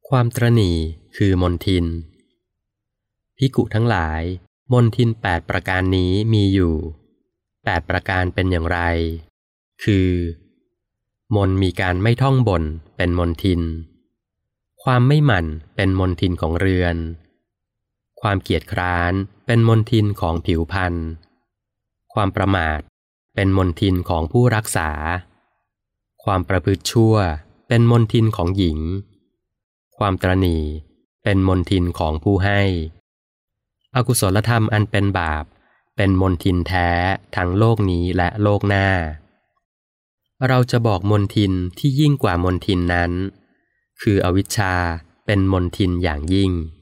ความตระหนี่คือมนทินภิกขุทั้งหลายมนทิน8ประการนี้มีอยู่8ประการเป็นอย่างไรคือมนมีการไม่ท่องบนเป็นมนทินความไม่หมั่นเป็นมนทินของเรือนความเกียจคร้านเป็นมนทินของผิวพรรณความประมาทเป็นมนทินของผู้รักษาความประพฤติชั่วเป็นมนทินของหญิงความตระหนี่เป็นมนทินของผู้ให้อกุศลธรรมอันเป็นบาปเป็นมนทินแท้ทั้งโลกนี้และโลกหน้าเราจะบอกมนทินที่ยิ่งกว่ามนทินนั้นคืออวิชชาเป็นมนทินอย่างยิ่ง